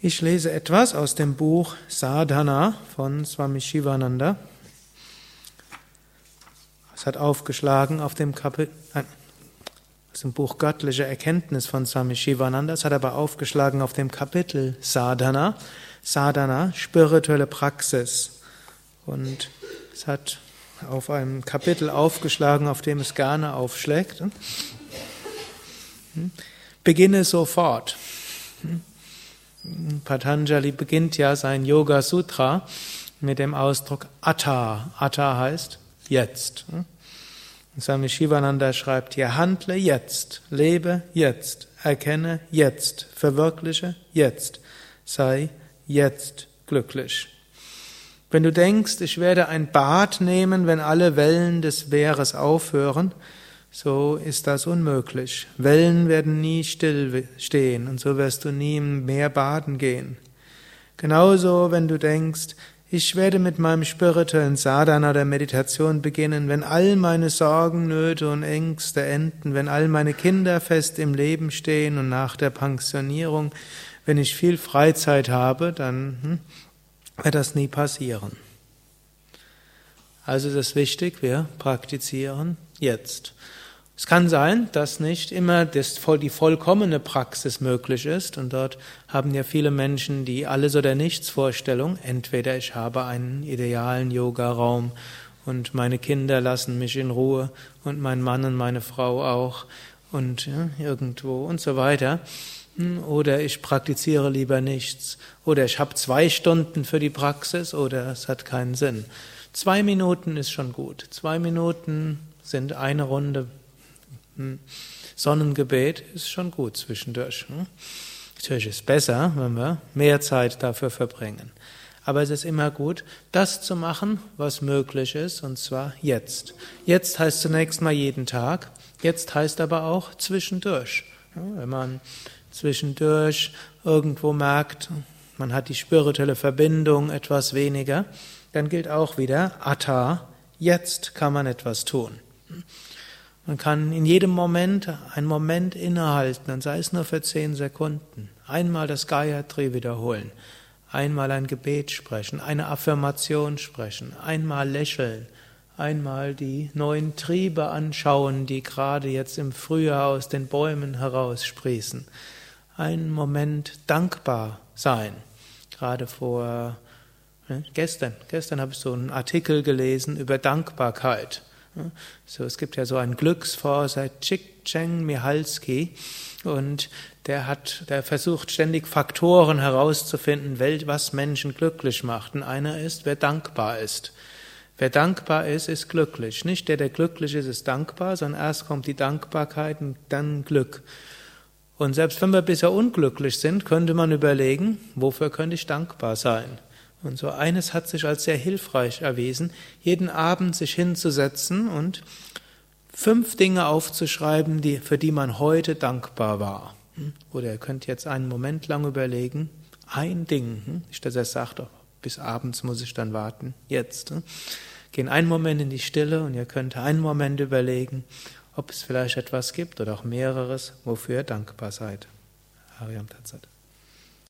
Ich lese etwas aus dem Buch Sadhana von Swami Shivananda. Es hat aufgeschlagen auf dem aus dem Buch Göttliche Erkenntnis von Swami Shivananda. Es hat aber aufgeschlagen auf dem Kapitel Sadhana. Sadhana, spirituelle Praxis. Und es hat auf einem Kapitel aufgeschlagen, auf dem es gerne aufschlägt. Beginne sofort. Patanjali beginnt ja sein Yoga Sutra mit dem Ausdruck Atta. Atta heißt jetzt. Swami Shivananda schreibt hier: Handle jetzt, lebe jetzt, erkenne jetzt, verwirkliche jetzt, sei jetzt glücklich. Wenn du denkst, ich werde ein Bad nehmen, wenn alle Wellen des Meeres aufhören, so ist das unmöglich. Wellen werden nie still stehen und so wirst du nie im Meer baden gehen. Genauso, wenn du denkst, ich werde mit meinem spirituellen Sadhana oder Meditation beginnen, wenn all meine Sorgen, Nöte und Ängste enden, wenn all meine Kinder fest im Leben stehen und nach der Pensionierung, wenn ich viel Freizeit habe, dann wird das nie passieren. Also ist es wichtig, wir praktizieren jetzt. Es kann sein, dass nicht immer die vollkommene Praxis möglich ist, und dort haben ja viele Menschen die Alles- oder Nichts-Vorstellung. Entweder ich habe einen idealen Yogaraum und meine Kinder lassen mich in Ruhe und mein Mann und meine Frau auch und irgendwo und so weiter. Oder ich praktiziere lieber nichts. Oder ich habe 2 Stunden für die Praxis oder es hat keinen Sinn. 2 Minuten ist schon gut. 2 Minuten sind eine Runde Sonnengebet ist schon gut zwischendurch. Natürlich ist es besser, wenn wir mehr Zeit dafür verbringen. Aber es ist immer gut, das zu machen, was möglich ist, und zwar jetzt. Jetzt heißt zunächst mal jeden Tag, jetzt heißt aber auch zwischendurch. Wenn man zwischendurch irgendwo merkt, man hat die spirituelle Verbindung etwas weniger, dann gilt auch wieder Atta, jetzt kann man etwas tun. Man kann in jedem Moment einen Moment innehalten, und sei es nur für 10 Sekunden. Einmal das Gayatri wiederholen, einmal ein Gebet sprechen, eine Affirmation sprechen, einmal lächeln, einmal die neuen Triebe anschauen, die gerade jetzt im Frühjahr aus den Bäumen heraussprießen. Einen Moment dankbar sein. Gerade gestern habe ich so einen Artikel gelesen über Dankbarkeit. So, es gibt ja so einen Glücksforscher, Csikszentmihalyi, und der versucht ständig Faktoren herauszufinden, was Menschen glücklich macht. Und einer ist, wer dankbar ist. Wer dankbar ist, ist glücklich. Nicht der glücklich ist dankbar, sondern erst kommt die Dankbarkeit und dann Glück. Und selbst wenn wir bisher unglücklich sind, könnte man überlegen, wofür könnte ich dankbar sein? Und so eines hat sich als sehr hilfreich erwiesen, jeden Abend sich hinzusetzen und 5 Dinge aufzuschreiben, für die man heute dankbar war. Oder ihr könnt jetzt einen Moment lang überlegen, ein Ding, nicht dass er sagt, oh, bis abends muss ich dann warten, jetzt. Gehen einen Moment in die Stille und ihr könnt einen Moment überlegen, ob es vielleicht etwas gibt oder auch mehreres, wofür ihr dankbar seid. Hariam Tat Sat.